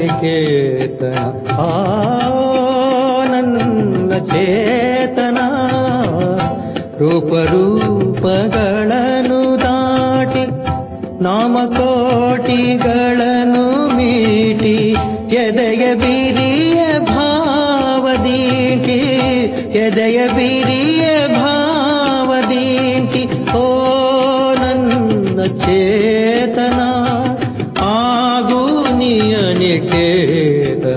ನಿಕೇತನ ನನ್ನ ಚೇತನ ರೂಪಗಳನ್ನು ದಾಟಿ ನಾಮಕೋಟಿಗಳನ್ನು ಮೀಟಿ ಎದೆಯ ಬಿರಿಯ ಭಾವದೀಟಿ ಎದೆಯ ಬಿರಿಯ ಭಾವದೀಟಿ ಓ ನನ್ನ ಚೇತನ ಆಗು ನಿಯ ನಿಕೇತನ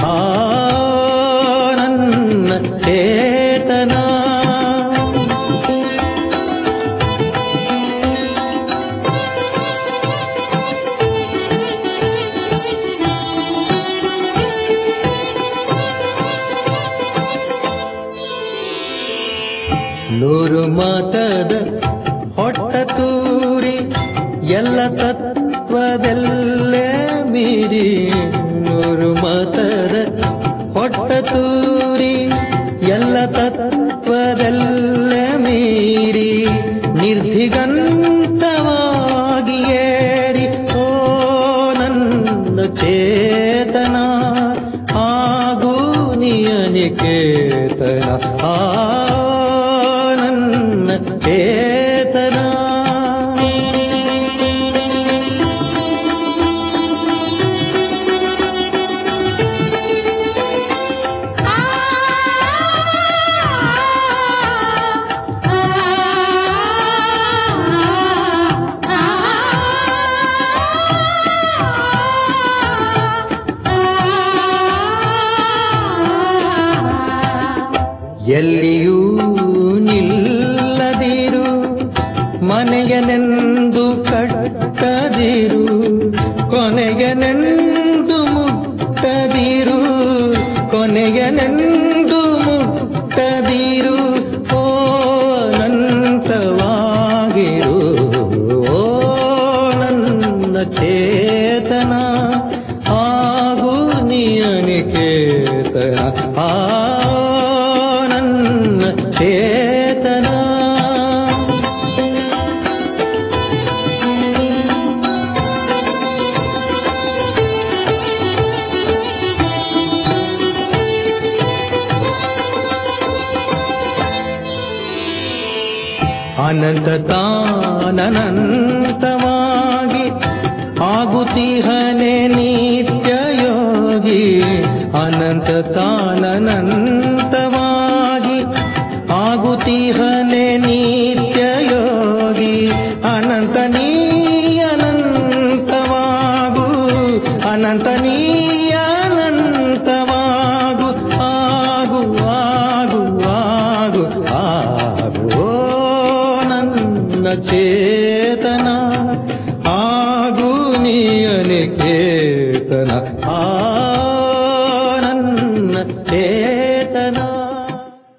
ನನ್ನ ಚೇತನ ನೂರು ಮಾತದ ಹೊಟ್ಟ ತೂರಿ ಎಲ್ಲ ತತ್ವದಲ್ಲೇ ಮೀರಿ ನೂರು ಮಾತದ ಹೊಟ್ಟ ತೂರಿ ಎಲ್ಲ ತತ್ವದಲ್ಲೇ ಮೀರಿ ನಿರ್ಧಿಗಂತವಾಗಿ ಏರಿ ಓ ನನ್ನ ಚೇತನ ಆಗು ನಿಯ ನಿಕೇತನ ಚೇತನ ಎಲ್ಲಿಯೂ ನಿಲ್ಲದಿರು ಮನೆಯನೆಂದು ಕಟ್ಟದಿರು ಕೊನೆಯನೆಂದು ಮುಟ್ಟದಿರು ಕೊನೆಯನೆಂದು ಮುಟ್ಟದಿರು ಓ ಅನಂತವಾಗಿರು ಓ ನನ್ನ ಚೇತನ ಆಗು ನಿಯ ನಿಕೇತನ ನನ್ನ ಚೇತನ ಅನಂತ ತಾನಂತವಾಗಿ ಆಗುತ್ತಿಹನೆ ನಿತ್ಯ ಯೋಗಿ ಅನಂತ ತಾನಂತವಾಗಿ ಆಗುತ್ತಿಹನೆ ನಿತ್ಯ ಯೋಗಿ ಅನಂತ ನೀ ಅನಂತವಾಗು ಅನಂತ ನೀ ಅನಂತವಾಗು ಆಗು ಆಗು ಆಗು ಆಗು ನನ್ನ ಚೇತನ ಆಗು ನಿಯ ನಿಕೇತನ